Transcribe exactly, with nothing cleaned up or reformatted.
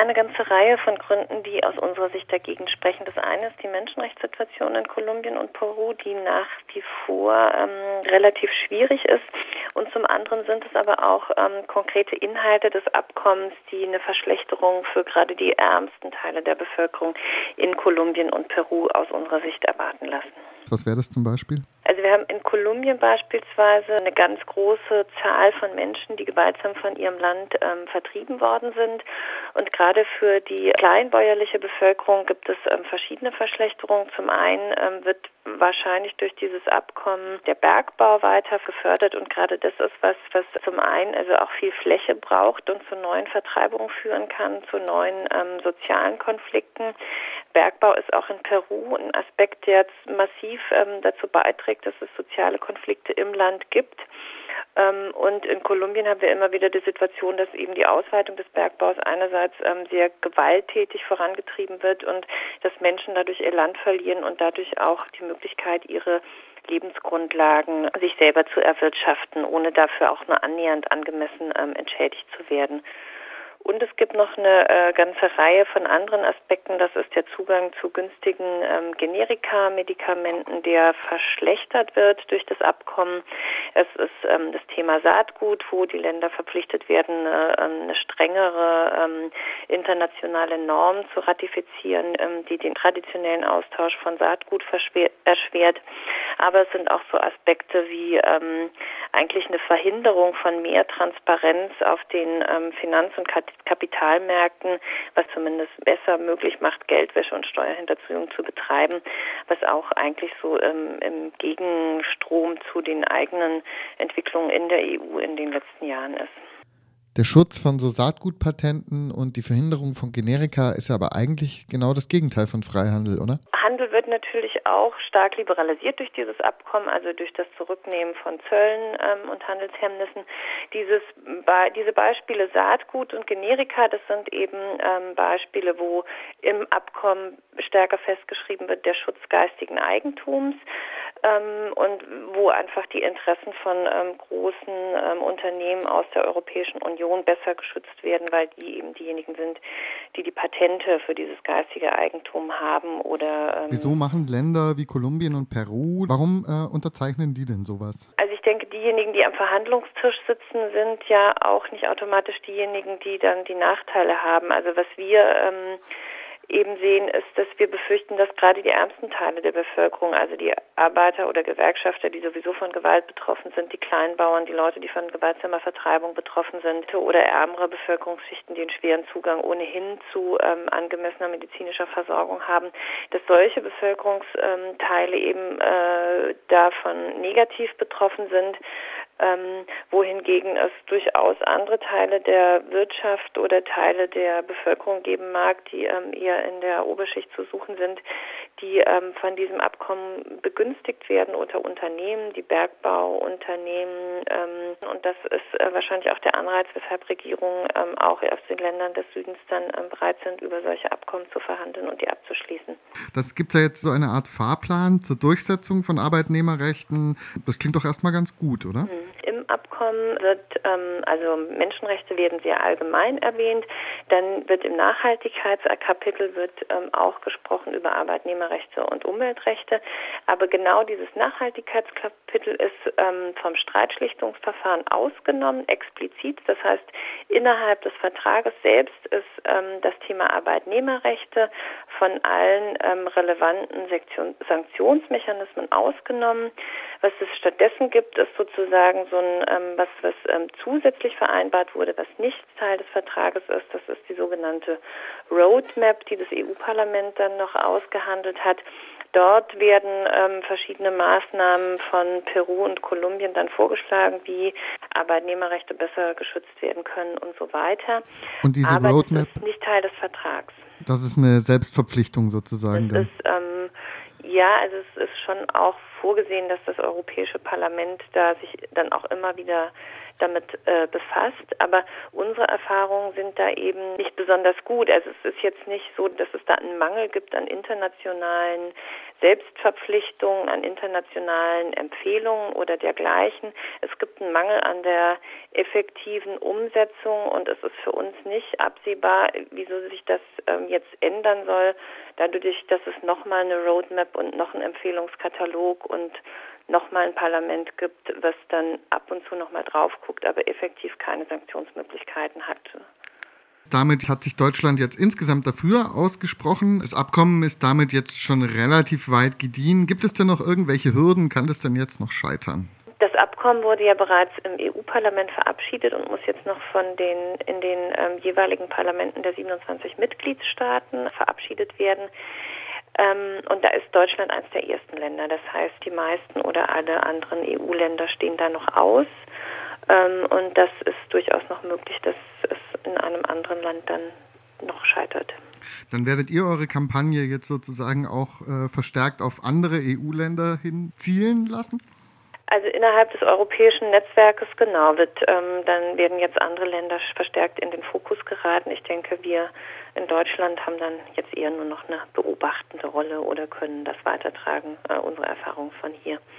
eine ganze Reihe von Gründen, die aus unserer Sicht dagegen sprechen. Das eine ist die Menschenrechtssituation in Kolumbien und Peru, die nach wie vor ähm, relativ schwierig ist. Und zum anderen sind es aber auch ähm, konkrete Inhalte des Abkommens, die eine Verschlechterung für gerade die ärmsten Teile der Bevölkerung in Kolumbien und Peru aus unserer Sicht erwarten lassen. Was wäre das zum Beispiel? Also wir haben in Kolumbien beispielsweise eine ganz große Zahl von Menschen, die gewaltsam von ihrem Land ähm, vertrieben worden sind. Und gerade für die kleinbäuerliche Bevölkerung gibt es ähm, verschiedene Verschlechterungen. Zum einen ähm, wird wahrscheinlich durch dieses Abkommen der Bergbau weiter gefördert. Und gerade das ist was, was zum einen also auch viel Fläche braucht und zu neuen Vertreibungen führen kann, zu neuen ähm, sozialen Konflikten. Bergbau ist auch in Peru ein Aspekt, der jetzt massiv ähm, dazu beiträgt, dass es soziale Konflikte im Land gibt. Ähm, und in Kolumbien haben wir immer wieder die Situation, dass eben die Ausweitung des Bergbaus einerseits ähm, sehr gewalttätig vorangetrieben wird und dass Menschen dadurch ihr Land verlieren und dadurch auch die Möglichkeit, ihre Lebensgrundlagen sich selber zu erwirtschaften, ohne dafür auch nur annähernd angemessen ähm, entschädigt zu werden. Und es gibt noch eine äh, ganze Reihe von anderen Aspekten. Das ist der Zugang zu günstigen ähm, Generika-Medikamenten, der verschlechtert wird durch das Abkommen. Es ist ähm, das Thema Saatgut, wo die Länder verpflichtet werden, äh, eine strengere ähm, internationale Norm zu ratifizieren, ähm, die den traditionellen Austausch von Saatgut erschwert. Aber es sind auch so Aspekte wie ähm, eigentlich eine Verhinderung von mehr Transparenz auf den ähm, Finanz- und Kapitalmärkten, was zumindest besser möglich macht, Geldwäsche und Steuerhinterziehung zu betreiben, was auch eigentlich so ähm, im Gegenstrom zu den eigenen Entwicklungen in der E U in den letzten Jahren ist. Der Schutz von so Saatgutpatenten und die Verhinderung von Generika ist ja aber eigentlich genau das Gegenteil von Freihandel, oder? Handel wird natürlich auch stark liberalisiert durch dieses Abkommen, also durch das Zurücknehmen von Zöllen ähm, und Handelshemmnissen. Dieses, be- diese Beispiele Saatgut und Generika, das sind eben ähm, Beispiele, wo im Abkommen stärker festgeschrieben wird, der Schutz geistigen Eigentums ähm, und wo einfach die Interessen von ähm, großen ähm, Unternehmen aus der Europäischen Union besser geschützt werden, weil die eben diejenigen sind, die die Patente für dieses geistige Eigentum haben oder ähm Wieso machen Länder wie Kolumbien und Peru, warum äh, unterzeichnen die denn sowas? Also ich denke, diejenigen, die am Verhandlungstisch sitzen, sind ja auch nicht automatisch diejenigen, die dann die Nachteile haben. Also was wir ähm, eben sehen, ist, dass wir befürchten, dass gerade die ärmsten Teile der Bevölkerung, also die Arbeiter oder Gewerkschafter, die sowieso von Gewalt betroffen sind, die Kleinbauern, die Leute, die von gewaltsamer Vertreibung betroffen sind oder ärmere Bevölkerungsschichten, die einen schweren Zugang ohnehin zu ähm, angemessener medizinischer Versorgung haben, dass solche Bevölkerungsteile eben äh, davon negativ betroffen sind, ähm, wohingegen es durchaus andere Teile der Wirtschaft oder Teile der Bevölkerung geben mag, die ähm, eher in der Oberschicht zu suchen sind, die ähm, von diesem Abkommen begünstigt werden unter Unternehmen, die Bergbauunternehmen. Ähm, und das ist äh, wahrscheinlich auch der Anreiz, weshalb Regierungen ähm, auch aus den Ländern des Südens dann ähm, bereit sind, über solche Abkommen zu verhandeln und die abzuschließen. Das gibt ja jetzt so eine Art Fahrplan zur Durchsetzung von Arbeitnehmerrechten. Das klingt doch erstmal ganz gut, oder? Mhm. Im Abkommen wird, ähm, also Menschenrechte werden sehr allgemein erwähnt. Dann wird im Nachhaltigkeitskapitel wird ähm, auch gesprochen über Arbeitnehmerrechte und Umweltrechte. Aber genau dieses Nachhaltigkeitskapitel ist ähm, vom Streitschlichtungsverfahren ausgenommen, explizit. Das heißt, innerhalb des Vertrages selbst ist ähm, das Thema Arbeitnehmerrechte von allen ähm, relevanten Sektion- Sanktionsmechanismen ausgenommen. Was es stattdessen gibt, ist sozusagen so ein, ähm, was, was ähm, zusätzlich vereinbart wurde, was nicht Teil des Vertrages ist. Das ist die sogenannte Roadmap, die das E U-Parlament dann noch ausgehandelt hat. Dort werden ähm, verschiedene Maßnahmen von Peru und Kolumbien dann vorgeschlagen, wie Arbeitnehmerrechte besser geschützt werden können und so weiter. Und diese Aber Roadmap, das ist nicht Teil des Vertrags. Das ist eine Selbstverpflichtung sozusagen Das dann. ist, ähm, ja, also es ist schon auch vorgesehen, dass das Europäische Parlament da sich dann auch immer wieder damit äh, befasst, aber unsere Erfahrungen sind da eben nicht besonders gut. Also es ist jetzt nicht so, dass es da einen Mangel gibt an internationalen Selbstverpflichtungen, an internationalen Empfehlungen oder dergleichen. Es gibt einen Mangel an der effektiven Umsetzung und es ist für uns nicht absehbar, wieso sich das ähm, jetzt ändern soll, dadurch, dass es nochmal eine Roadmap und noch einen Empfehlungskatalog und nochmal ein Parlament gibt, was dann ab und zu nochmal drauf guckt, aber effektiv keine Sanktionsmöglichkeiten hat. Damit hat sich Deutschland jetzt insgesamt dafür ausgesprochen. Das Abkommen ist damit jetzt schon relativ weit gediehen. Gibt es denn noch irgendwelche Hürden? Kann das denn jetzt noch scheitern? Das Abkommen wurde ja bereits im E U-Parlament verabschiedet und muss jetzt noch von den in den ähm, jeweiligen Parlamenten der siebenundzwanzig Mitgliedstaaten verabschiedet werden. Ähm, und da ist Deutschland eines der ersten Länder. Das heißt, die meisten oder alle anderen E U-Länder stehen da noch aus. Ähm, und das ist durchaus noch möglich, dass es in einem anderen Land dann noch scheitert. Dann werdet ihr eure Kampagne jetzt sozusagen auch äh, verstärkt auf andere E U-Länder hin zielen lassen? Also innerhalb des europäischen Netzwerkes, genau, wird, ähm, dann werden jetzt andere Länder verstärkt in den Fokus geraten. Ich denke, wir in Deutschland haben dann jetzt eher nur noch eine beobachtende Rolle oder können das weitertragen, äh, unsere Erfahrungen von hier.